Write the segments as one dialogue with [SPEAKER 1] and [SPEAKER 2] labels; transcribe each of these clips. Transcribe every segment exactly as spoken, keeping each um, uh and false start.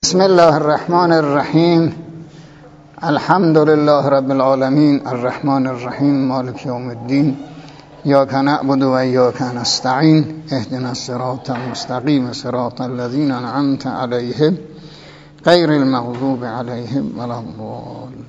[SPEAKER 1] بسم الله الرحمن الرحیم. الحمد لله رب العالمین الرحمن الرحیم مالک یوم الدین. ایاک نعبد و ایاک نستعین اهدنا الصراط المستقیم صراط الذین انعمت علیهم غیر المغضوب علیهم ولا الضالین.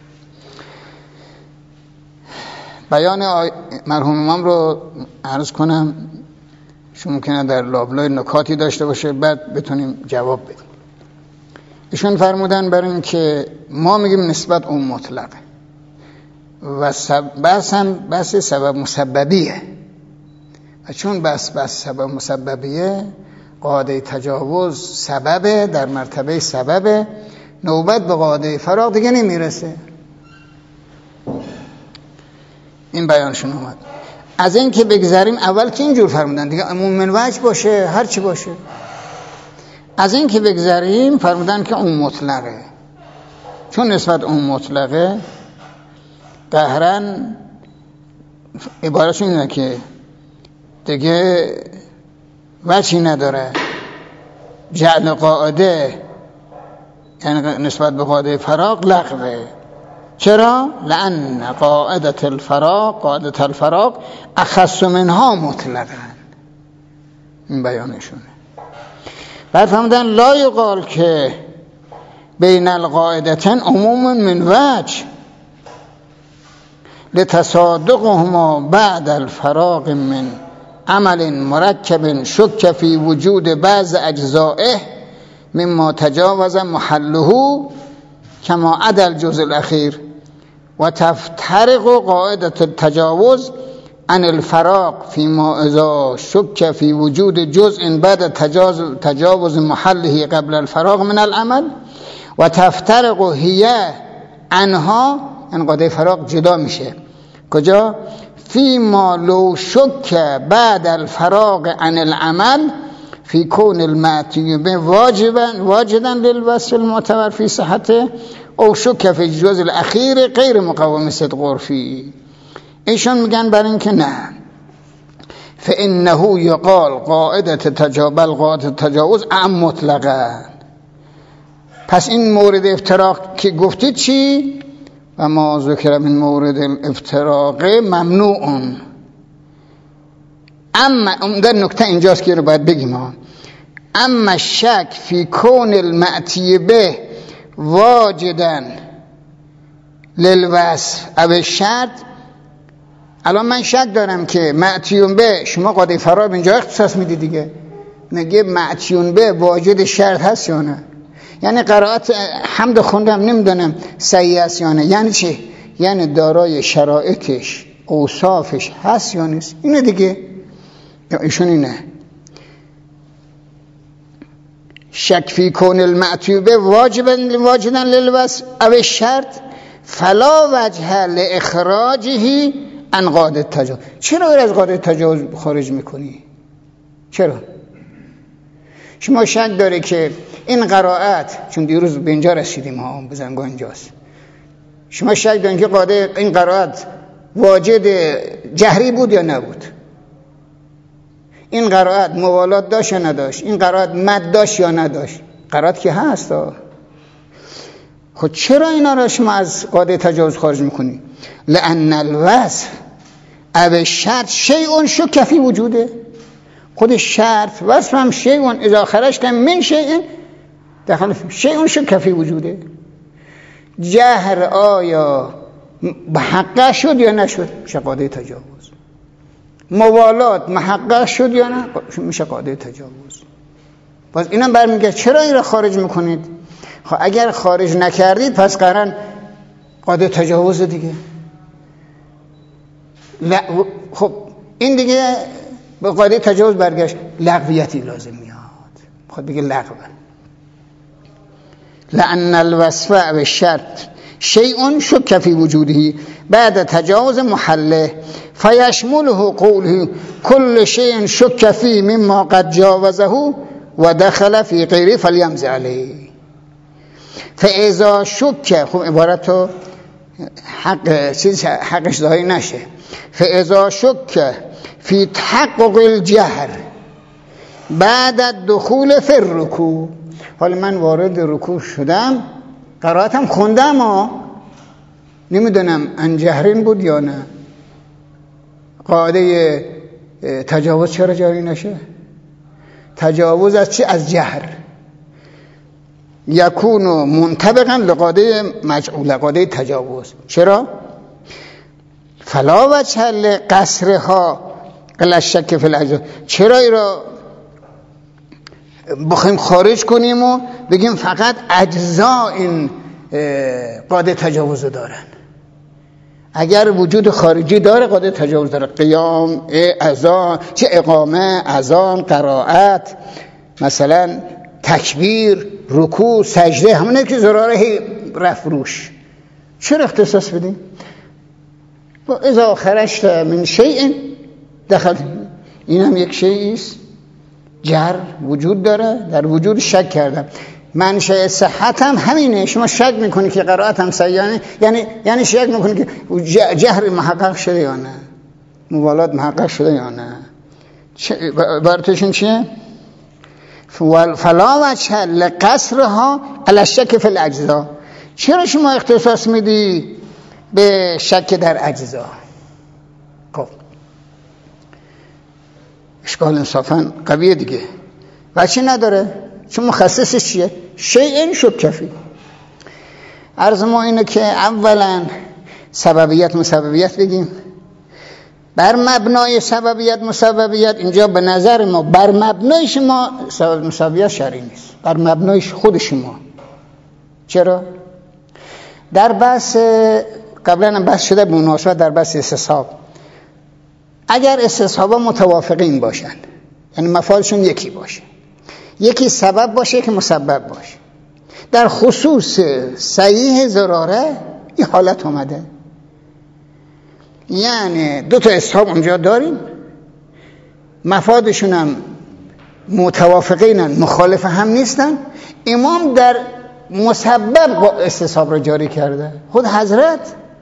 [SPEAKER 1] بیان آی... مرحوم امام رو عرض کنم، شما ممکنه در لابلای نکاتی داشته باشه بعد بتونیم جواب بدیم. ایشون فرمودن برای این که ما میگیم نسبت اون مطلقه و بحث هم بحث سبب مسببیه و چون بحث بحث سبب مسببیه قاعده تجاوز سببه، در مرتبه سببه، نوبت به قاعده فراق دیگه نمیرسه. این بیانشون اومد. از این که بگذاریم اول که اینجور فرمودن دیگه عموم من وجه باشه هر چی باشه، از این که بگذاریم فرمودن که اون مطلقه، چون نسبت اون مطلقه قهرن عبارتشون اینه که دیگه وجهی نداره. جعل قاعده یعنی نسبت به قاعده فراق لغوه. چرا؟ لأن قاعدة الفراق قاعدة الفراق اخص منها مطلقا. این بیانشونه. بعد فرمودن لا یقال که بین القاعدتين عموم من وجه لتصادقهما بعد الفراق من عمل مرکب شک فی وجود بعض اجزائه مما تجاوز محله کما عدا الجزء الاخیر و تفترق قاعدة التجاوز عن الفراق فيما اذا شك في وجود جزء بعد تجاوز محله قبل الفراق من العمل و تفترق هي عنها. این قاعده فراق جدا میشه کجا؟ فيما لو شك بعد الفراق عن العمل في كون المأتي به واجبا واجدا للوصف المعتبر في صحته او شك في الجزء الاخير غير مقوم صدق عرفی. ایشون میگن برای این که نه، فانه یقال قاعده تجاوز قاعده تجاوز ام مطلقا. پس این مورد افتراق که گفتید چی؟ و ما ذکر من مورد الافتراق ممنوع. اما در نکته اینجاست که رو باید بگیم ها. اما شک فی کون المأتی به واجدا للوصف او شرط. الان من شک دارم که معتیون به شما قاعده فراق اینجا اختصاص میدی دیگه، میگه معتیون به واجد شرط هست یا نه. یعنی قرائت حمد خوندم نمیدونم صحیح است یا نه. یعنی چی؟ یعنی دارای شرایطش اوصافش هست یا نیست. اینه دیگه. یا ایشون اینه شک فی کون المعتی به واجبا واجدا للوصف او شرط فلا وجه لاخراجه عن قاعده تجاوز. چرا از قاعده تجاوز خارج میکنی؟ چرا؟ شما شک داره که این قرائت، چون دیروز به اینجا رسیدیم ها، بزنگاه اینجاست، شما شک دارین که قاعده این قرائت واجد جهری بود یا نبود؟ این قرائت موالات داشت یا نداشت؟ این قرائت مد داشت یا نداشت؟ قرائت که هست ها. خب چرا اینا را شما از قاعده تجاوز خارج میکنی؟ لأن الوصف او شرط شیء شک فی وجوده. خود شرط وصف هم شیء اذا خرجت من شیء دخل شیء شک فی وجوده. جهر آیا محقق شد یا نشد؟ میشه قاعده تجاوز. موالات محقق شد یا نه؟ میشه قاعده تجاوز. باز اینا برمیگه چرا این را خارج میکنید؟ خب اگر خارج نکردید پس قرن قاعده تجاوز دیگه. ل... خب این دیگه به قاعده تجاوز برگشت، لغویتی لازم میاد. خب دیگه لغوه. لأن الوصف و الشرط شیء شک فی وجوده بعد تجاوز محله فیشمله قوله کل شیء شک فی مما قد جاوزه و دخل فی غیره فلیمضی علیه. فاذا شک، خب عبارتو حق چیز حقش ظاهر نشه. فاذا شک فی تحقق الجهر بعد الدخول فی الرکوع حالا من وارد رکوع شدم، قرائتم خوندم ها، نمیدونم انجهرین بود یا نه. قاعده تجاوز چرا جاری نشه؟ تجاوز از چی؟ از جهر. یکون منطبقا لقاعده مجعول، قاعده تجاوز. چرا؟ فلا وجه لقصرها الا شک فی الاجزاء. چرا ای را بخوایم خارج کنیم و بگیم فقط اجزا این قاعده تجاوز دارن؟ اگر وجود خارجی داره قاعده تجاوز داره. قیام، اذان، چه اقامه، اذان، قرائت، مثلا تکبیر، رکوع، سجده، همونه که ضراره رفع روش. چرا اختصاص بدیم؟ اذا خرجت من شیء دخل، این هم یک شیئی است جر وجود داره، در وجود شک کردم. منشأ صحت هم همینه. شما شک میکنی که قرائت هم صحیحه، یعنی یعنی شک میکنی که جهر محقق شده یا نه، موالات محقق شده یا نه. عبارتشون چیه؟ فلا وجه لقصرها علی الشک فی الاجزاء. چرا شما اختصاص میدی به شک در اجزا؟ خب اشکال انصافا قویه دیگه، بچه نداره. چون مخصصش چیه؟ شیء شک فی. عرض ما اینه که اولا سببیت مسببیت بگیم. بر مبنای سببیت مسببیت اینجا به نظر ما بر مبنای شما سبب مسببیت شرعی نیست، بر مبنای خود شما. چرا؟ در بحث قبلا هم بحث شده به مناسبت در بحث استصحاب، اگر استصحابا متوافقین باشن، یعنی مفادشون یکی باشه، یکی سبب باشه که مسبب باشه، در خصوص صحیح ضراره این حالت اومده. یعنی دو تا استصحاب اونجا داریم، مفادشون هم متوافقینن، مخالف هم نیستن. امام در مسبب استصحاب رو جاری کرده. خود حضرت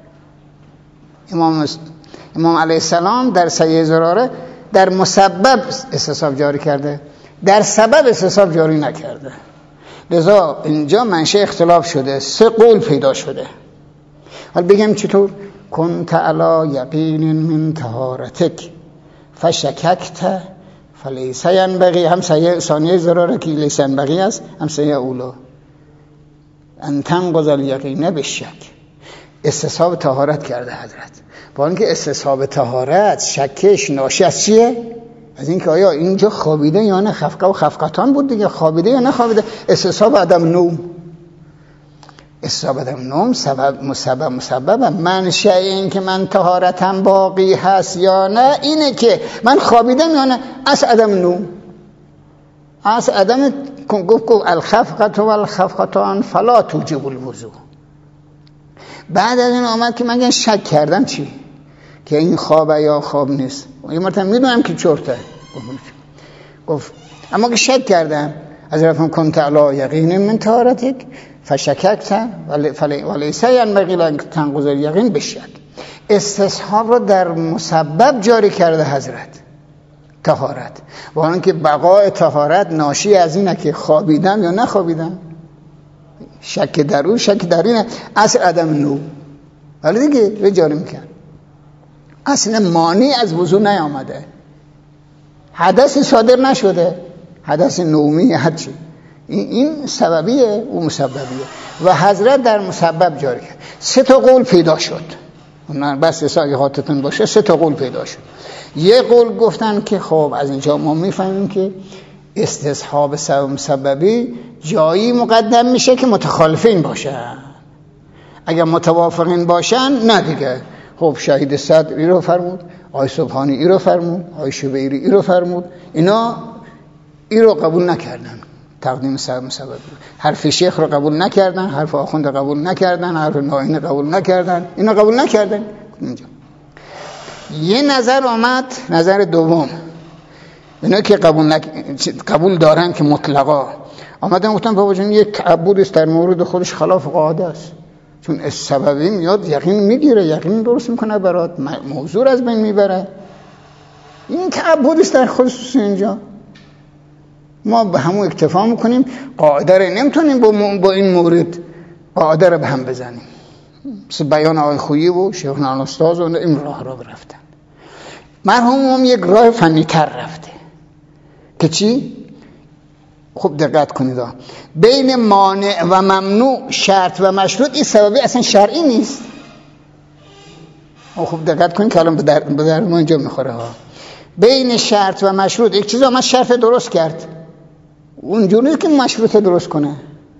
[SPEAKER 1] امام امام علیه السلام در صحیح ضراره در مسبب استصحاب جاری کرده، در سبب استصحاب جاری نکرده. لذا اینجا منشأ اختلاف شده، سه قول پیدا شده. حالا بگم چطور؟ کنت علی یقین من طهارتک فشککت فلیس ینبغی، هم صحیح ثانیه ضراره که لیس ینبغی است، هم صحیح اولا ان تنقض الیقین بالشک. استصحاب طهارت کرده حضرت، با اینکه استصحاب طهارت شکش ناشی از چیه؟ از اینکه آیا اینجا خوابیده یا نه، خفقه و خفقتان بود دیگه، خوابیده یا نه خوابیده. استصحاب عدم نوم، استصحاب عدم نوم سبب مسبب مسبب. منشأ این که من طهارتم باقی هست یا نه اینه که من خوابیدم یا نه، از عدم نوم، از عدم گفت گفت الخفقه و الخفقتان فلا توجب الوضوء. بعد از این آمد که من شک کردم چی؟ که این خوابه یا خواب نیست. یه مرتبه میدونم که چرته، گفت اما که شک کردم از رفتم کنت علی یقین من طهارتک فشککت ولیس ینبغی ان تنقض الیقین بالشک. استصحاب رو در مسبب جاری کرده حضرت طهارت، با اینکه بقای طهارت ناشی از اینه که خوابیدم یا نخوابیدم. شک در اون شک در اینه، اصل عدم نو، ولی دیگه رو جاری میکن. اصلا مانی از وضو نیامده، حدث صادر نشده، حدث نومی هرچی، این, این سببیه و مسببیه و حضرت در مسبب جاری کرد. سه تا قول پیدا شد، بس اگه خاطرتون باشه سه تا قول پیدا شد. یه قول گفتن که خب از اینجا ما میفهمیم که استصحاب سبب مسببی جایی مقدم میشه که متخالفین باشن، اگر متوافقین باشن نه دیگه. خب شهید صدر ای رو فرمود، آی سبحانی ای رو فرمود، آی شبیری ای رو فرمود، اینا ای رو قبول نکردن، تقدیم سبب مسبب. حرف شیخ رو قبول نکردن، حرف آخوند قبول نکردن، حرف ناینی قبول نکردن، اینا قبول نکردن. اینجا یه نظر آمد، نظر دوم، اینا که قبول نک... قبول دارن که مطلقا آمدن گفتن بابا جون یک تعبد است در مورد خودش خلاف قاعده است، چون سببی میاد یقین میگیره، یقین درست میکنه برات، موضوع از بین میبره. این تعبد است در خودش اینجا. ما به همون اکتفا میکنیم. قاعده رو نمیتونیم با, با این مورد قاعده رو به هم بزنیم. مثل بیان آقای خویی و شیخ نان استاد و این راه را رفتن. مرحوم هم یک راه فنی تر رفته که چی؟ خوب دقت کنید ها. بین مانع و ممنوع، شرط و مشروط، این سببی اصلا شرعی نیست. خوب دقت کنید که الان به در, به در ما اینجا میخوره ها. بین شرط و مشروط، یک چیز آمد شرط درست کرد، اونجوری نیست که مشروط درست کنه.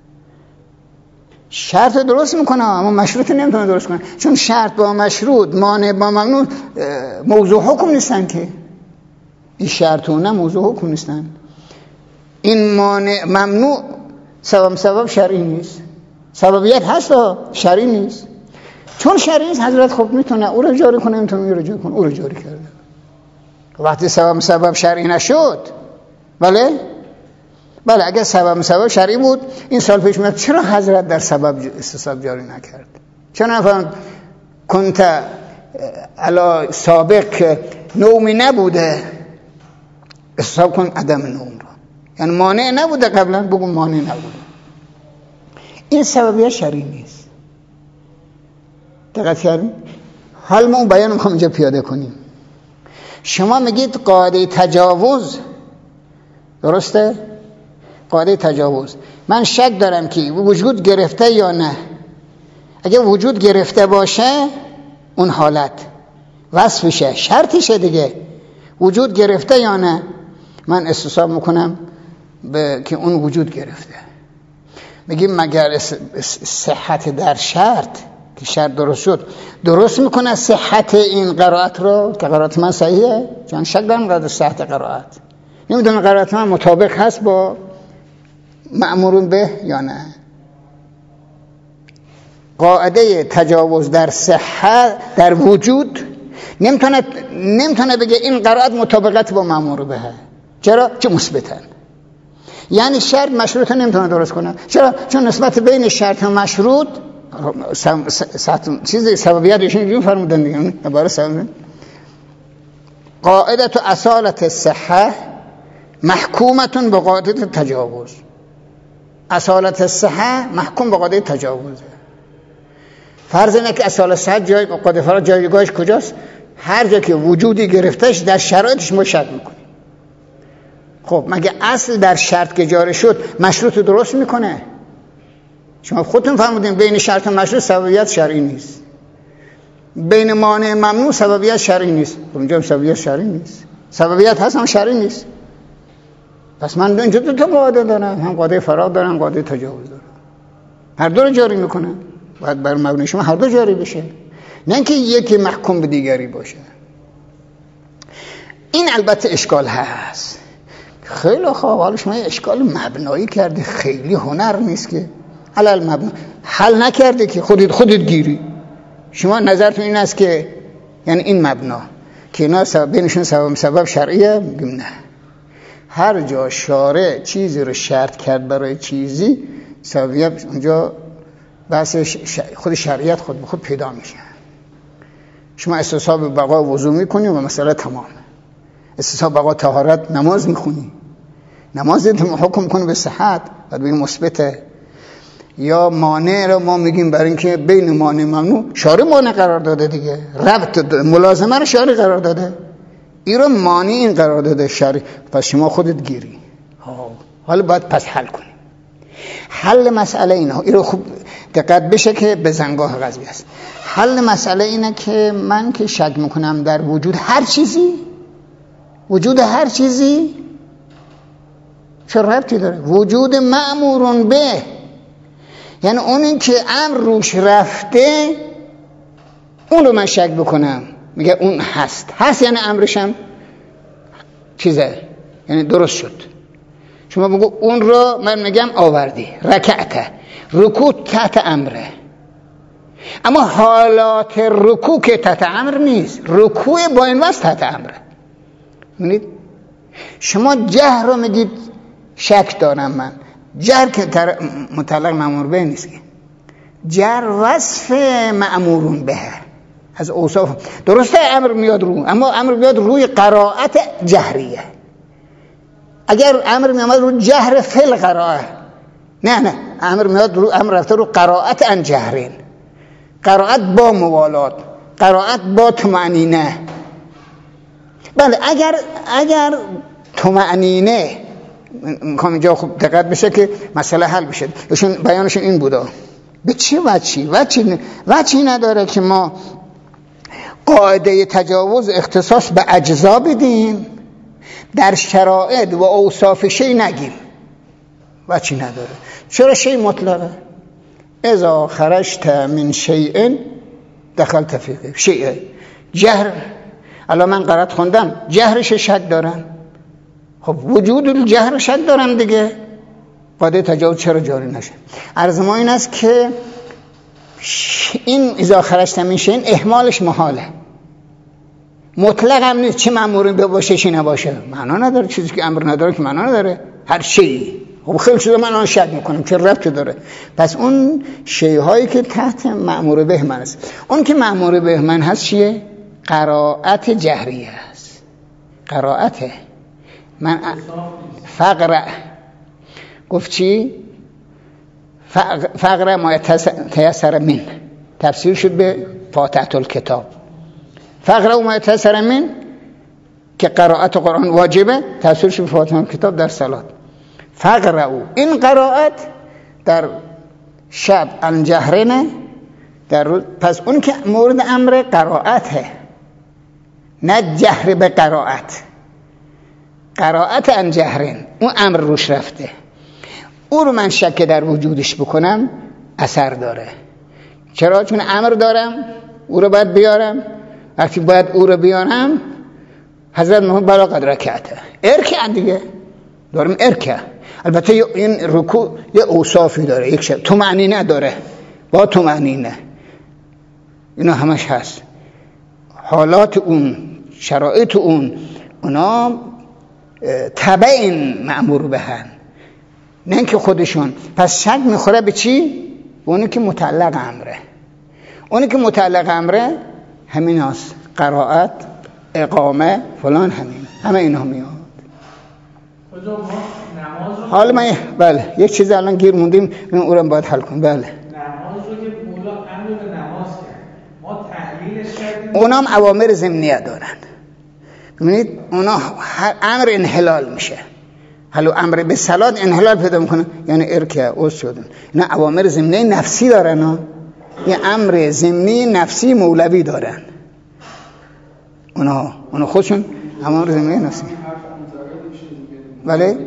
[SPEAKER 1] شرط درست میکنه اما مشروط نمیتونه درست کنه، چون شرط با مشروط، مانع با ممنوع موضوع حکم نیستن که. این شرط و نه موضوع حکم نیستن. این مانع ممنوع سبب سبب شرعی نیست. سببیت هست شرعی نیست. چون شرعی نیست حضرت خب میتونه او رو جاری کنه، میتونه او رو جاری کنه، او رو جاری کرده. وقتی سبب سبب شرعی نشد، بله بله اگر سبب سبب شرعی بود این سال پیش میاد چرا حضرت در سبب استصحاب جاری نکرد؟ چرا نفهم کنت علا سابق نومی نبوده استصحاب کن عدم نوم رو، یعنی مانع نبوده قبلا بگو مانع نبوده. این سببیت شرعی نیست. دقت کردین؟ حال ما اون بیان میخوام اینجا پیاده کنیم. شما میگید قاعده تجاوز درسته؟ قاعده تجاوز من شک دارم که وجود گرفته یا نه. اگه وجود گرفته باشه اون حالت وصفشه، شرطشه دیگه. وجود گرفته یا نه من استصحاب میکنم به که اون وجود گرفته. میگیم مگر صحت در شرط که شرط درست شد درست میکنه صحت این قرائت رو که قرائت من صحیحه؟ چون شک دارم قرائت صحت قرائت، نمیدونم قرائت من مطابق هست با مأمورون به یا نه. قاعده تجاوز در صحت در وجود نمیتونه نمیتونه بگه این قرائت مطابقت با مأمور به. چرا؟ چه مثبتن. یعنی شرط مشروط نمیتونه درست کنه. چرا؟ چون نسبت بین شرط و مشروط چیزی سببیتش اینجوری فرمودن دیگه. عباره سبب قاعده تو اصالت الصحه محکومتون به قاعده تجاوز. اصالت الصحه محکوم به قاعده تجاوزه. فرض اینه که اصالت صحه جای قاعده فرا جایگاهش کجاست؟ هر جا که وجودی گرفتهش در شرایطش ما شک میکنیم. خب مگه اصل در شرط که جاری شد مشروط درست میکنه؟ شما خودتون فرمودین بین شرط و مشروط سببیت شرعی نیست، بین مانع ممنوع سببیت شرعی نیست. اونجا هم سببیت شرعی نیست. سببیت هست هم شرعی نیست. پس من اینجا دو تا قاعده دارم، هم قاعده فراغ دارم هم قاعده تجاوز دارم، هر دو رو جاری میکنم. باید بر مبنای شما هر دو جاری بشه، نه اینکه یکی محکوم به دیگری باشه. این البته اشکال هست. خیلی خوب، حالا شما اشکال مبنایی کرده، خیلی هنر نیست که علل مبنا حل نکرده که خودت خودت گیری. شما نظرتون این است که یعنی این مبنا که اینا سبب بینشون سبب سبب شرعیه؟ میگم نه. هر جا شارع چیزی رو شرط کرد برای چیزی سببیت اونجا بحث خود شریعت خود به خود پیدا میشه. شما استصحاب بقا وضو میکنی و مسئله تمام. استصحاب بقا طهارت نماز میخونی، نماز حکم کنه به صحت بعد بگیم مثبته. یا مانع رو ما میگیم برای اینکه بین مانع ممنوع شارع مانع قرار داده دیگه، ربط ملازمه رو شارع قرار داده، این رو مانع این قرار داده شارع. پس شما خودت گیری. حالا باید پس حل کنی. حل مسئله اینه، این رو خوب دقت بشه که به زنگاه قضیه است. حل مسئله اینه که من که شک میکنم در وجود هر چیزی، وجود هر چیزی چه ربطی داره؟ وجود مأمورون به، یعنی اون این که امر روش رفته اون رو من شک بکنم، میگه اون هست هست یعنی امرشم چیزه، یعنی درست شد. شما بگو اون رو من میگم آوردی، رکعته، رکوع تحت امره، اما حالات رکوع که تحت امر نیست، رکوع با این واسه تحت امره. میدید شما جهر رو میگید شک دارم من، جهر که مطلق مأمور به نیست، جهر وصف مأمورون به از اوصاف. درسته امر میاد رو، اما امر میاد روی قرائت جهریه. اگر امر میامد رو جهر فل قرائه، نه نه امر میاد رو امر رفته رو قرائت ان جهرین، قرائت با موالات، قرائت با طمأنینه. بله اگر اگر طمأنینه میخوام اینجا خوب دقت بشه که مسئله حل بشه. ایشون بیانشون این بوده به چه وجهی وجهی وجهی نداره که ما قاعده تجاوز اختصاص به اجزا بدیم، در شرائط و اوصاف شی نگیم، وجهی نداره. چرا شی مطلقه؟ اذا خرجت من شیء دخلت فیه. شیء جهر، الان من قرائت خوندم جهرش شک دارن، خب وجود الجهر شک دارن دیگه، قاعده تجاوز چرا جاری نشه؟ عرض ما این است که این اذا خرجت من شیء احمالش محاله، مطلق هم نیست، چه مأموری باشه چه نباشه معنا نداره، چیزی که امر نداره که معنا نداره، هر شیء. خب خیلی چیزا من آن شک میکنم چه ربطی داره؟ پس اون شیء که تحت مأمور به من است، اون که مأمور به من هست چیه؟ قرائت جهریه است. قرائته من فقر گفت چی؟ فقر ما تیسر من تفسیر شد به فاتحه الکتاب. فقر ما تیسر من که قرائت قرآن واجبه، تفسیر شد به فاتحه الکتاب در صلات. فقر او این قرائت در شب انجهرنه در روز، پس اون که مورد امر قرائته، نه جهر به قرائت، قرائت انجهرن اون امر روش رفته، او رو من شک در وجودش بکنم اثر داره. چرا؟ چون امر دارم او رو باید بیارم، وقتی باید او رو بیارم حضرت محمد بلا قد رکعته ارکع دیگه دارم ارکع. البته این رکوع یه اوصافی داره، یک شب طمأنینه داره، با طمأنینه اینا همش هست، حالات اون شرایط اون اونا تبع این مأمور بهن، نه اینکه خودشون. پس شک میخوره به چی؟ اونی که متعلق امره، اونی که متعلق امره همین هست، قرائت، اقامه فلان، همین همه اینا میاد. حالا من بله یک چیز الان گیر موندیم او رو باید حل کنیم. بله
[SPEAKER 2] نماز رو که مولا امر به نماز کرد، ما تحلیلش کردیم،
[SPEAKER 1] اونا هم اوامر ضمنیه دارن. ببینید اونا امر انحلال میشه، حالا امر به صلات انحلال پیدا میکنه، یعنی ارکع اوز شدن، اینا اوامر ضمنی نفسی دارن ها. یه امر ضمنی نفسی مولوی دارن اونا، اونا خودشون امر ضمنی نفسی. بله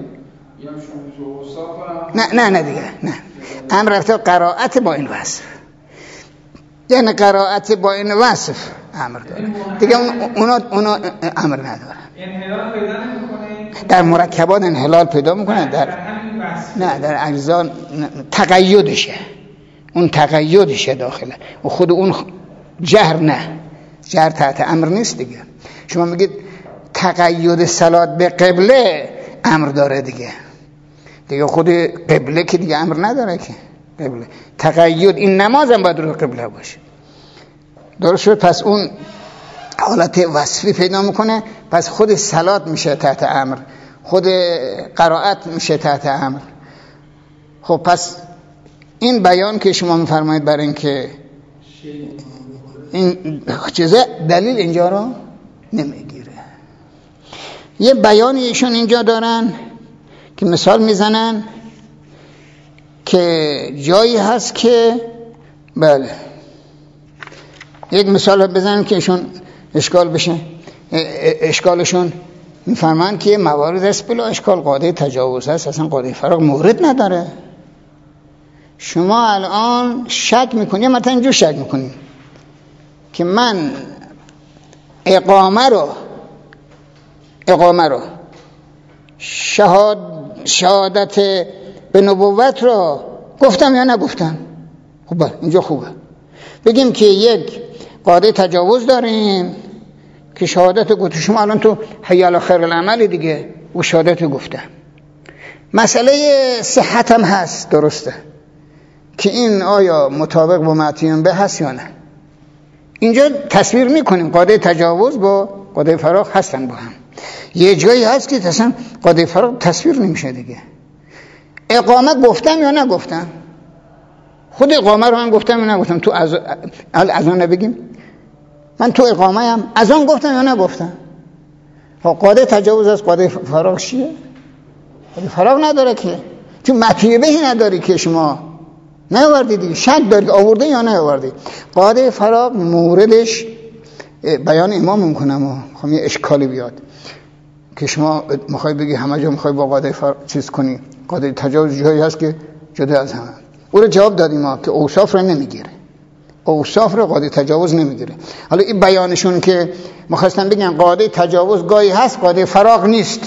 [SPEAKER 1] نه نه نه دیگه نه، امر رفته قرائت با این وصف، یعنی قرائت با این وصف امر داره دیگه، اونا اونا امر ندارن.
[SPEAKER 2] انحلال پیدا نمیکنه
[SPEAKER 1] در مرکبات انحلال پیدا میکنه، در نه در اجزا تقیدشه، اون تقیدشه داخله و خود اون جهر نه، جهر تحت امر نیست دیگه. شما میگید تقید صلات به قبله امر داره دیگه، دیگه خود قبله که دیگه امر نداره که، قبله تقید این نماز هم باید رو قبله باشه، درست شد. پس اون حالت وصفی پیدا میکنه، پس خود صلات میشه تحت امر، خود قرائت میشه تحت امر. خب پس این بیان که شما میفرمایید برای این که این چیزه دلیل اینجا رو نمیگیره. یه بیانی ایشون اینجا دارن که مثال میزنن که جایی هست که بله یک مثال بزنن که ایشون اشکال بشه، اشکالشون میفرمان که موارد است بلا اشکال قاعده تجاوز هست، اصلا قاعده فراغ مورد نداره. شما الان شک میکنید، مثلا اینجور شک میکنید که من اقامه رو اقامه رو شهاد شهادت به نبوت رو گفتم یا نگفتم. خب اینجا خوبه بگیم که یک قاعده تجاوز داریم که شهادت گفت، شما الان تو حی علی خیر العمل دیگه و شهادت گفتم، مسئله صحت هم هست، درسته که این آیا مطابق با معتیان به هست یا نه. اینجا تصویر میکنیم قاعده تجاوز با قاعده فراغ هستن با هم. یه جایی هست که اصلا قاعده فراغ تصویر نمیشه دیگه. اقامه گفتم یا نگفتم؟ خود اقامه رو من گفتم یا نگفتم؟ تو از اذان نبگیم من تو اقامه ام اذان گفتم یا نگفتم؟ قاعده تجاوز از قاعده فراغ چیه؟ قاعده فراغ نداره که، چون مطیبهی نداری که شما نیاوردی دیگه، شک داری آورده یا نیاوردی. قاعده فراغ موردش بیان امام میکنم و خب یه اشکالی بیاد که شما میخوای بگی همه جا میخوای با قاعده فراغ چیز کنی. قاعده تجاوز جایی هست که جدا از همه. او رو جواب دادیم ما که اوصاف رو نمیگیره، اوصاف رو قاعده تجاوز نمیگیره. حالا این بیانشون که میخواستن بگن قاعده تجاوز گاهی هست قاعده فراغ نیست.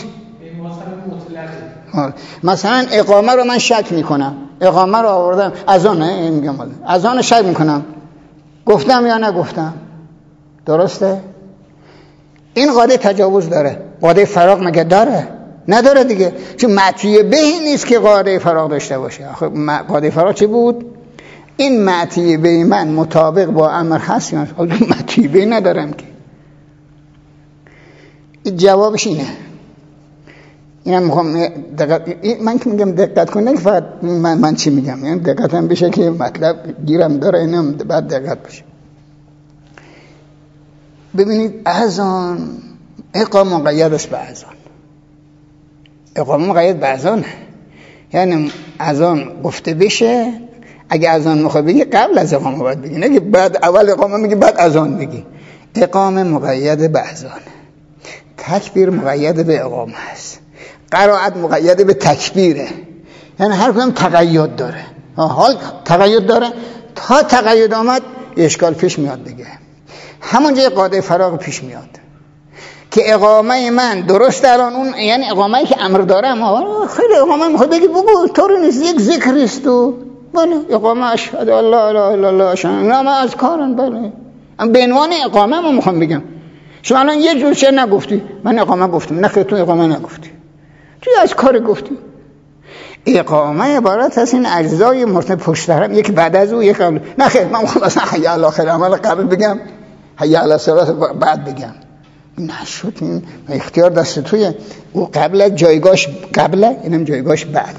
[SPEAKER 1] مثلا اقامه رو من شک میکنم، اقامه رو آوردم اذانه میگم اذان شک میکنم، گفتم یا نگفتم؟ درسته؟ این قاعده تجاوز داره. قاعده فراغ مگه داره؟ نداره دیگه، چون معطیه بهی نیست که قاعده فراغ داشته باشه. خب قاعده فراغ چی بود؟ این معطیه به من مطابق با امر هست یا نه؟ معطیه به ندارم که. این جوابش اینه. اینم میخوام دقت، من که میگم دقت کنه فقط من, من چی میگم، یعنی دقتم بشه که مطلب گیرم داره، اینم بعد دقت بشه. ببینید اذان اقامه مقید است به اذان، اقامه مقید به اذان، یعنی اذان گفته بشه. اگه اذان میخوای بگی قبل از اقامه باید بگی، نه که بعد اول اقامه میگی بعد اذان بگی. اقامه مقید به اذان، تکبیر مقید به اقامه است، قرائت مقید به تکبیره، یعنی هر کدوم تقید داره. حال تقید داره، تا تقید آمد اشکال پیش میاد دیگه. همونجا قاعده فراغ پیش میاد که اقامه من درست الان اون، یعنی اقامه‌ای که امر داره، اما خیلی اقامه میخواد بگی بگو طوری نیست، یک ذکر است تو بله اقامه اشهد الله اله الا الله اشهد نام از کارن بله، اما به عنوان اقامه ما میخوام بگم شما الان یه جور چه نگفتی، من اقامه گفتم، نه که تو اقامه نگفتی، توی از کار گفتی. اقامه عبارت از این اجزای مرتبط پشت هم، یکی بعد از او یک قبل. نه خیر من میخوام اصلا حی علی آخر عمل قبل بگم، حی علی الصلاه بعد بگم، نشد. این اختیار دست توی. او قبل جایگاهش قبله، اینم جایگاهش بعده.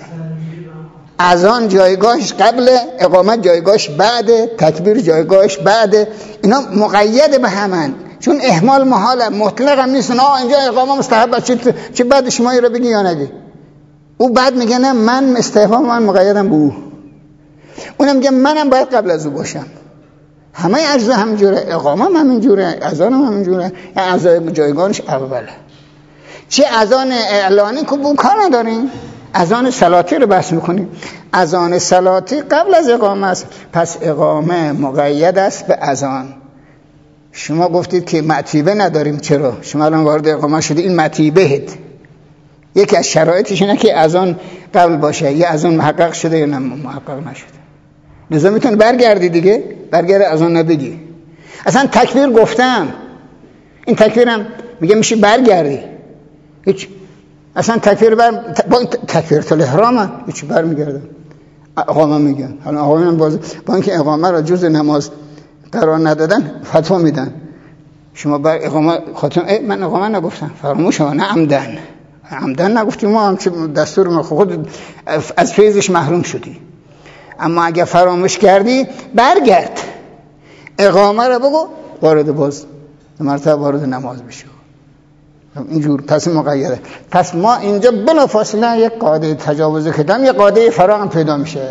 [SPEAKER 1] اذان جایگاهش قبله، اقامت جایگاهش بعده، تکبیر جایگاهش بعده. اینا مقید به همن، چون اهمال محاله، مطلق هم نیست. نه اینجا اقامه مستحب است، چه بعد شما رو بگی یا نگی. او بعد میگه نه من استحباب، من مقیدم به او. اونم میگه منم باید قبل از او باشم. همه اجزا همینجوره، اقامه هم همینجوره، اذان هم همینجوره، یعنی اجزای جایگاهش اوله. چه اذان اعلانی که بو کار نداریم، اذان صلاتی رو بحث میکنیم. اذان صلاتی قبل از اقامه است، پس اقامه مقید است به اذان. شما گفتید که معتیبه نداریم، چرا؟ شما الان وارد اقامه شدید، این معتیبهت یکی از شرایطش اینه که اذان قبل باشه، یا اذان محقق شده یا نه محقق نشده. لذا میتونی برگردی دیگه، برگرد اذان نبگی. اصلا تکبیر گفتم، این تکبیرم میگه میشه برگردی، هیچ اصلا تکبیر بر با تکبیرت الاحرام هیچ برمیگردم. اقامه میگن، حالا اقامه من باز با اینکه اقامه را جز نماز قرار ندادن فتوا میدن. شما بر اقامه خاطر من اقامه نگفتم، فراموش شما، نه عمدن عمدن نگفتیم، ما هم دستور ما خود از فیضش محروم شدی. اما اگه فراموش کردی برگرد، اقامه رو بگو، وارد باز مرتبه وارد نماز بشو. اینجور پس مقیده. پس ما اینجا بلافاصله یک قاعده تجاوز کردم، یک قاعده فراغ هم پیدا میشه.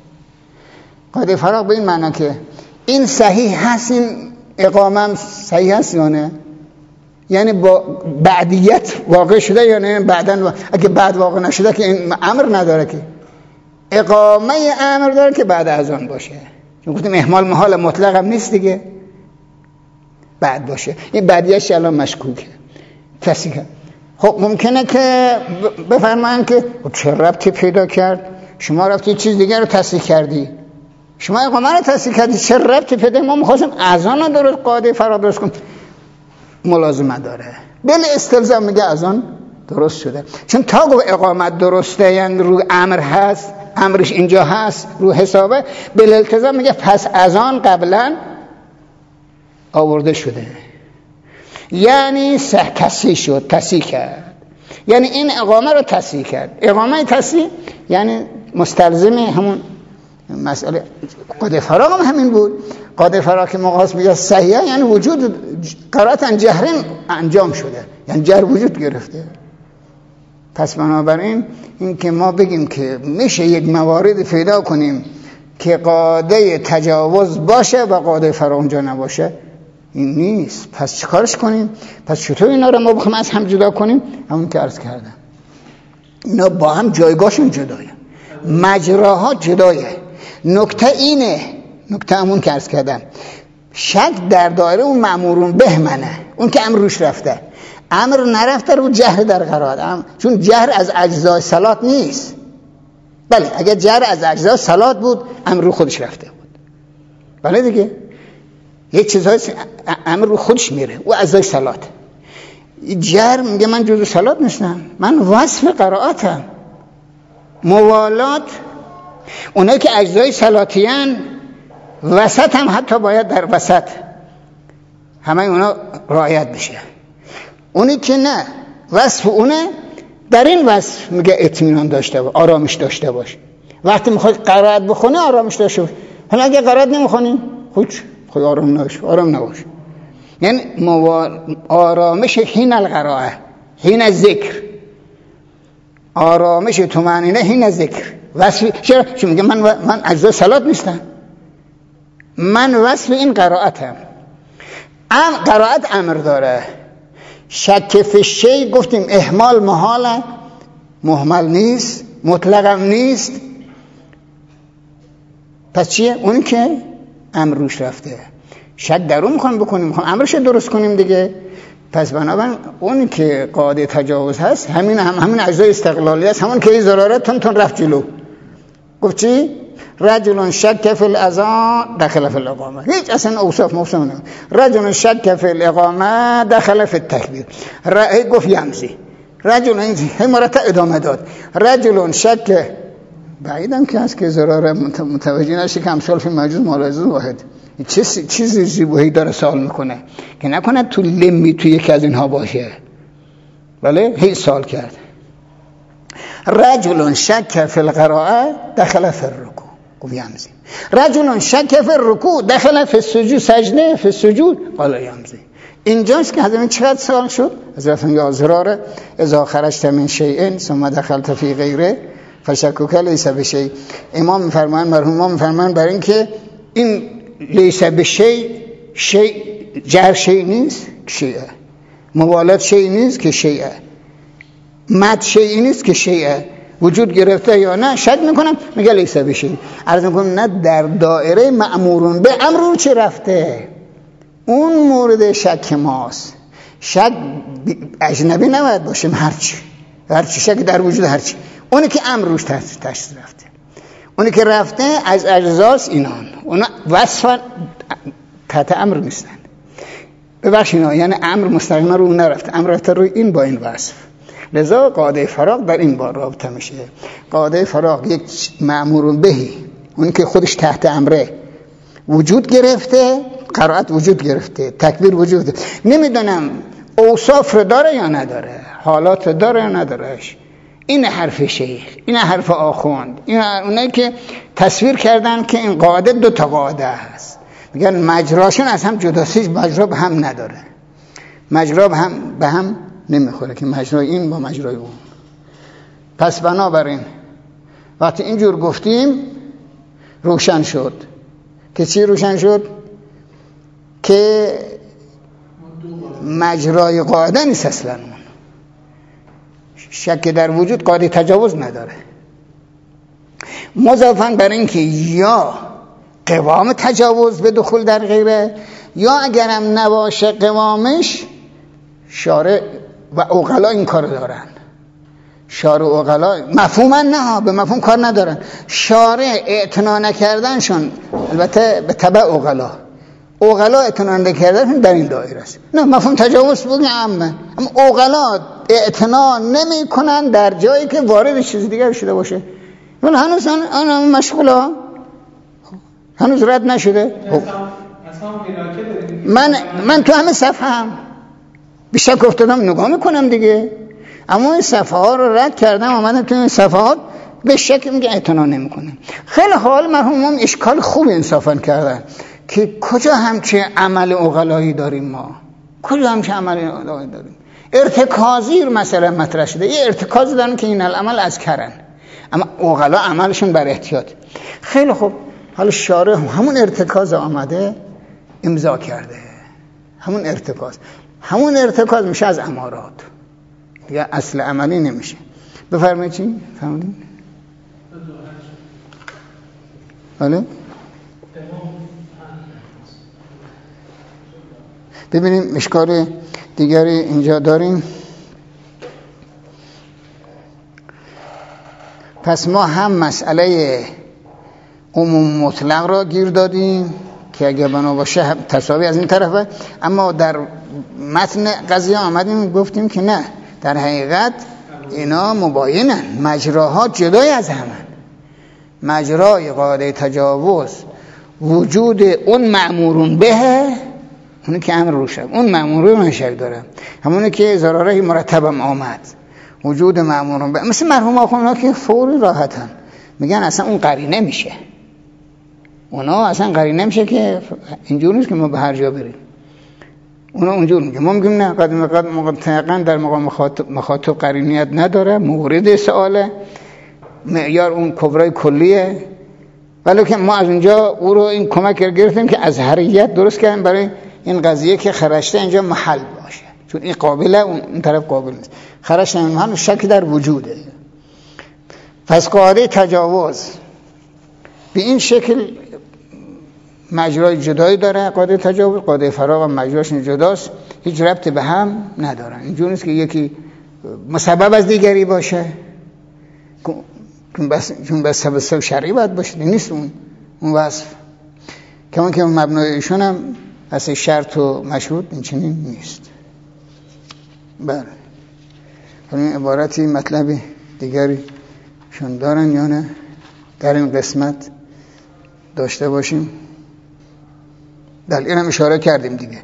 [SPEAKER 1] قاعده فراغ به این معنی که این صحیح هست، این اقامه هم صحیح هست یا نه، یعنی با بعدیت واقع شده یا نه. بعدن اگه بعد واقع نشده که این امر نداره، که اقامه امر داره که بعد از آن باشه. چون گفتیم اهمال محال مطلق هم نیست دیگه، بعد باشه. این بعدیتش الان مشکوکه کسی که خب ممکنه که بفرمایند که چه ربطی پیدا کرد، شما رفتی چیز دیگر رو تصحیح کردی، شما اقامه رو تصحیح کردی، چه ربطی پیدا؟ ما می‌خواستیم اذان رو درست قاعده فراغ درست کنیم. ملازمه داره، بل استلزام میگه اذان درست شده، چون تا گفت اقامت درسته، یعنی رو امر هست، امرش اینجا هست، رو حسابه، بل التزام میگه پس اذان قبلا آورده شده. یعنی تصحیح شد، تصحیح کرد، یعنی این اقامه رو تصحیح کرد. اقامه تصحیح یعنی مستلزم همون مسئله قاعده فراغ هم همین بود. قاعده فراغ که مقاس میگه صحیحه یعنی وجود قرائتا جهرین انجام شده، یعنی جهر وجود گرفته. پس بنابراین این که ما بگیم که میشه یک موارد پیدا کنیم که قاعده تجاوز باشه و قاعده فراغ اونجا نباشه، این نیست. پس چیکارش کنیم؟ پس چطور اینا رو ما بخوایم از هم جدا کنیم؟ همون که عرض کردم، اینا با هم جایگاهشون جدایه، مجراها جدایه. نکته اینه، نکته همون که عرض کردم، شک در دایره اون مأمورون به منه، اون که امر روش رفته. امر نرفته رو جهر در قرائت، چون جهر از اجزای صلات نیست. بله اگر جهر از اجزای صلات بود امر رو خودش رفته بود. بله دیگه یه چیزهای امر رو خودش میره، او اجزای صلات. جهر میگه من جزء صلات نیستم، من وصف قرائتم. موالات اونایی که اجزای صلاتیان وسط هم حتی باید در وسط همه اونا رعایت بشه. اونی که نه وصف اونه، در این وصف میگه اطمینان داشته باش، آرامش داشته باش. وقتی میخوای قرائت بخونی آرامش داشته باش. حالا اگه قرائت نمیخونی خود خود آرام نباش، آرام نباش. یعنی موال... آرامش حین القرائه، حین ذکر، آرامش طمأنینه حین ذکر. وصف چرا؟ چون میگه من و... من اجزای صلات نیستم، من وصف این قرائتم. ام قرائت امر داره. شک فی شی گفتیم اهمال محاله، مهمل نیست، مطلقم نیست. پس چیه؟ اونی که امر روش رفته شک در اون میخوایم بکنیم، میخوایم امرش درست کنیم دیگه. پس بنابراین اونی که قاعده تجاوز هست همین هم همین اجزای استقلالی هست، همون که این ضراره تون تون رفت جلو. گفت چی؟ رجل شک فی الاذان دخل فی الاقامه. هیچ اصلا اوصاف موصوف نمیشه. رجل شک فی الاقامه دخل فی التکبیر. ر... گفت یمزی رجل این مرتب ادامه داد. رجل شک بعیدم که هست که ضراره متوجه نشه که امثال فی مجوز ملاحظه واحد. چه چیزی زیبایی داره سوال میکنه که نکنه تو لمی تو یکی از اینها باشه. بله هیچ سوال کرد. رجل شک فی القراءه دخل فی الرکوع. گفت یمزی. رجل شک فی الرکوع دخل فی السجود. سجده فی السجود قال یمزی. اینجاست که حضرت چقدر سوال شد؟ حضرت یا ضراره اذا خرجت من شیء ثم دخلت فی غیره فشکک لیس بشیء. امام میفرمایند، مرحوم امام میفرمایند برای اینکه این لیس بشیء شیء جر شیء نیست شیء، موالات شیء نیست که شیء، مد شیء نیست که شیء، وجود گرفته یا نه شک میکنم، میگه لیس بشیء. عرض میکنم نه در دایره مأمورون به امر رو چه رفته، اون مورد شک ماست. شک اجنبی نباید باشه، هرچی هرچی شک در وجود هرچی. اونی که امر روش تشت رفته، اونی که رفته از اجزاست اینان، اونا وصفا تحت امر نیستن. ببخشید اینا یعنی امر مستقیما رو نرفته، امر رفته روی این با این وصف. لذا قاعده فراغ در این با رابطه میشه. قاعده فراغ یک مأمور بهی، اونی که خودش تحت امره وجود گرفته، قرائت وجود گرفته، تکبیر وجود گرفته. نمیدونم اوصاف رو داره یا نداره، حالات داره یا ندارهش. این حرف شیخ، این حرف آخوند، این اونایی که تصویر کردن که این قاعده دو تا قاعده هست، میگن مجراشون از هم جداست، مجرا به هم نداره، مجرا به هم به هم نمیخوره که مجرای این با مجرای اون. پس بنابراین وقتی اینجور گفتیم روشن شد که چی روشن شد؟ که مجرای قاعده نیست اصلا، اون شک در وجود قاعده تجاوز نداره. مضافاً بر این که یا قوام تجاوز به دخول در غیره، یا اگرم نباشه قوامش، شارع و عقلا این کار دارن. شارع و عقلا مفهوما نه، به مفهوم کار ندارن. شارع اعتنا نکردنشون البته به تبع عقلا، عقلا اعتنا نکردنشون در این دایره است. نه مفهوم تجاوز بود عامه، اما عقلا اعتنا نمی کنن در جایی که وارد چیز دیگر شده باشه. ولی هنوز آن مشغوله، هنوز رد نشده. من من تو همه صفحه هم بیشک افتادم نگاه میکنم دیگه، اما این صفحه ها رو رد کردم آمدم تو این صفحات به شک میگه اعتنا نمیکنم. خیلی حال مرحومم اشکال خوب انصافا کردن که کجا همچه عمل عقلایی داریم ما، کجا همچه عمل عقلایی داریم. ارتکازی مثلا مطرح شده، یه ارتکازی دارن که این العمل از کرن، اما عقلا عملشون بر احتیاط. خیلی خوب، حالا شارع همون ارتکاز آمده امضا کرده، همون ارتکاز همون ارتکاز میشه از امارات دیگه، اصل عملی نمیشه. بفرمایید چی؟ فهمیدین؟ بله؟ ببینیم اشکال دیگری اینجا داریم. پس ما هم مسئله عموم مطلق را گیر دادیم که اگه بنا باشه تساوی از این طرفه، اما در متن قضیه آمدیم گفتیم که نه، در حقیقت اینا مباینن، مجراها جدای از همن. مجرای قاعده تجاوز وجود اون مأمورون به، اونی که امر روشه، اون مأمورون شک داره، همونی که ضراره مرتبم آمد، وجود مأمورون به. مثل مرحوم آخونا که فوری راحتن میگن اصلا اون قرینه میشه، اونا اصلا قرینه میشه که اینجور نیست که ما به هر جا بریم، اونا اونجور میگه. ما میگیم نه، قدم قدم مطلقاً در مقام مخاطب, مخاطب قرینیت نداره، مورد سواله، معیار اون کبرای کلیه، ولی که ما از اونجا او رو این کمک گرفتیم که از حریت درست کردیم برای این قضیه که خرشته اینجا محل باشه، چون این قابله اون طرف قابل نیست. خرشته محل شک در وجوده. پس قاعده تجاوز به این شکل مجرای جدایی داره، قاعده تجاوز، قاعده فراغ هم مجراش جداست، هیچ ربط به هم ندارن. اینجور نیست که یکی مسبب از دیگری باشه، چون بس چون بس سبب شرعی باید باشه، نیست اون اون وصف. کمان که مبنای ایشون هم اصلا شرط و مشروط این چنین نیست. بله، این عبارتی مطلب دیگری شون دارن یا نه در این قسمت داشته باشیم؟ بله، این هم اشاره کردیم دیگه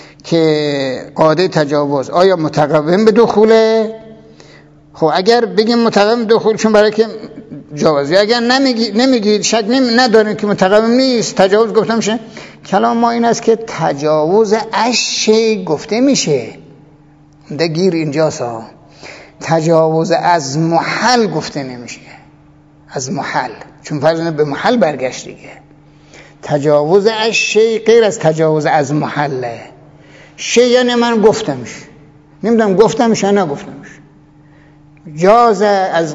[SPEAKER 1] که قاعده تجاوز آیا متقوم به دخوله؟ خب اگر بگیم متقوم به دخول، چون برای که جوازی، اگر نمیگی نمیگید شک نمی ندارین که متقوم نیست، تجاوز گفته میشه. کلام ما این است که تجاوز اشی گفته میشه، ده گیر اینجاست ها، تجاوز از محل گفته نمیشه، از محل، چون فرض به محل برگشت دیگه. تجاوز از شی غیر از تجاوز از محله. شی یعنی من گفتمش، نمیدونم گفتمش یا نگفتمش. جاز از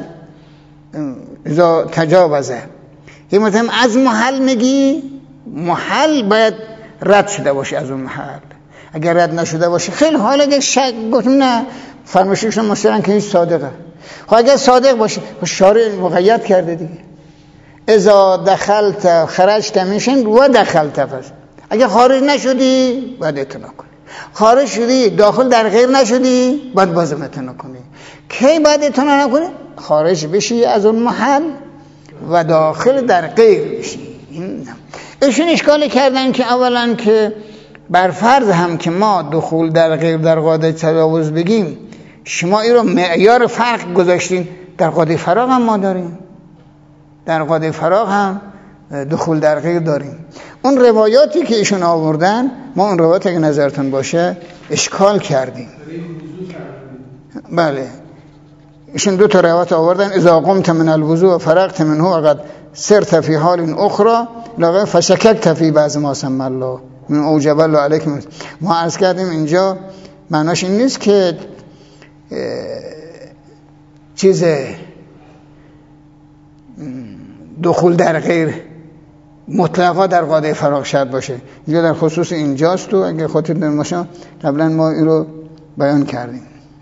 [SPEAKER 1] اذا تجاوزه، یه مثلا از محل میگی، محل باید رد شده باشه از اون محل. اگر رد نشده باشه خیلی حال، اگر شک گفتم نه فرمایششون مثلا که این صادقه. خب اگر صادق باشه شارع مقید کرده دیگه، اذا دخلت خرجت میشن و دخلت، پس اگر خارج نشدی باید اعتنا کنی، خارج شدی داخل در غیر نشدی باید بازم اعتنا کنی. کی باید اعتنا نکنی؟ خارج بشی از اون محل و داخل در غیر بشی. ایشون اشکال کردن که اولا که بر فرض هم که ما دخول در غیر در قاعده تجاوز بگیم، شما این رو معیار فرق گذاشتین، در قاعده فراغ هم ما داریم، در قاعده فراغ هم دخول در غیر داریم. اون روایاتی که ایشون آوردن، ما اون روایات اگه نظرتون باشه اشکال کردیم. بله، ایشون دو تا روایت آوردن، اذا قمت من الوضوء و فرغت منه وقد سرت فی حال اخرى لغا فشککت فی بعض ما سمى الله من اوجب الله علیکم. ما عرض کردیم اینجا معناش این نیست که چیز دخول در غیر مطلقا در قاعده فراغ شرط باشه، اینجا در خصوص اینجاست و اگه خاطرتون باشه قبلا ما این رو بیان کردیم.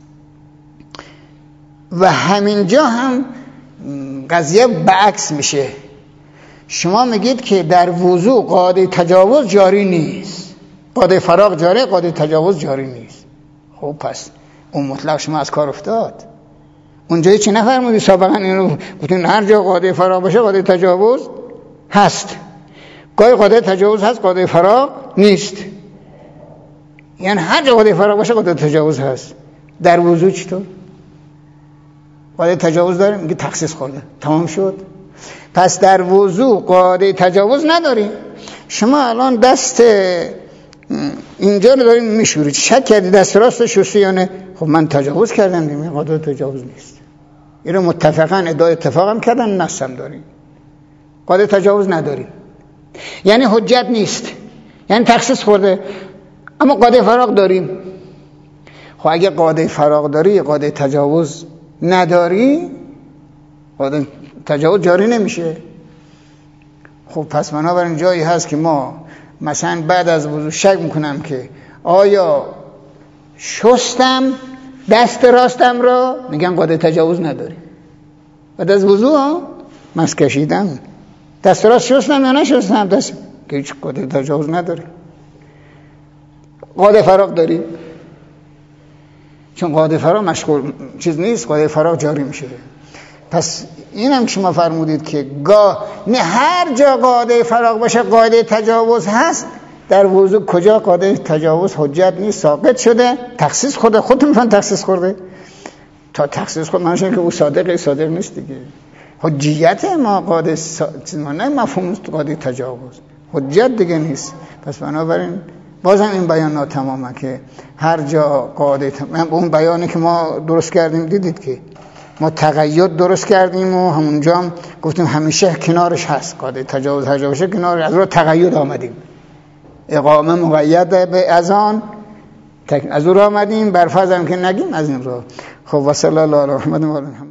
[SPEAKER 1] و همینجا هم قضیه بعکس میشه. شما میگید که در وضوء قاعده تجاوز جاری نیست، قاعده فراغ جاری، قاعده تجاوز جاری نیست. خب پس اون مطلق شما از کار افتاد. اونجایی چی نفرمودی سابقا اینو گفتین هر جا قاعده فراغ باشه قاعده تجاوز هست، گاهی قاعده تجاوز هست قاعده فراغ نیست. یعنی هر جا قاعده فراغ باشه قاعده تجاوز هست. در وضو چطور؟ قاعده تجاوز داریم، میگه تخصیص خورده، تمام شد. پس در وضو قاعده تجاوز نداریم. شما الان دست اینجا رو دارین میشورید، شک کردید دست راست شستی یا نه، خب من تجاوز کردم دیگه، قاعده تجاوز نیست. اینو متفقاً ادعای اتفاقم کردن، نصم داریم، قاعده تجاوز نداریم، یعنی حجت نیست، یعنی تخصیص خورده، اما قاعده فراغ داریم. خب اگه قاعده فراغ داری، قاعده تجاوز نداری، قاعده تجاوز جاری نمیشه. خب پس بنابراین جایی هست که ما مثلا بعد از وضو شک میکنم که آیا شستم دست راستم را، میگم قاعده تجاوز نداری. بعد از وضو ها مس کشیدم، دست راست شستم یا نشستم، دست که هیچ قاعده تجاوز نداری. قاعده فراغ داری، چون قاعده فراغ مشغول چیز نیست، قاعده فراغ جاری میشه. پس اینم که شما فرمودید که گاه نه هر جا قاعده فراغ باشه قاعده تجاوز هست، در وضو کجا قاعده تجاوز حجت نیست، ساقط شده، تخصیص خورده. خودتون میفهمید تخصیص خورده، تا تخصیص خورده معنیش که او صادقه صادق نیست دیگه. حجیت ما قاعده سا... نه مفهوم قاعده تجاوز، حجت دیگه نیست. پس بنابراین بازم این بیان ناتمامه که هر جا قاعده ت... من اون بیانی که ما درست کردیم دیدید که ما تقید درست کردیم و همونجا هم گفتیم همیشه کنارش هست، قاعده تجاوز تجاوز کنار از رو تقید آمدیم، اقامه مقید به اذان از رو آمدیم، برفرض هم که نگیم از این رو. خب و صلی الله علیه و محمد و آله محمد.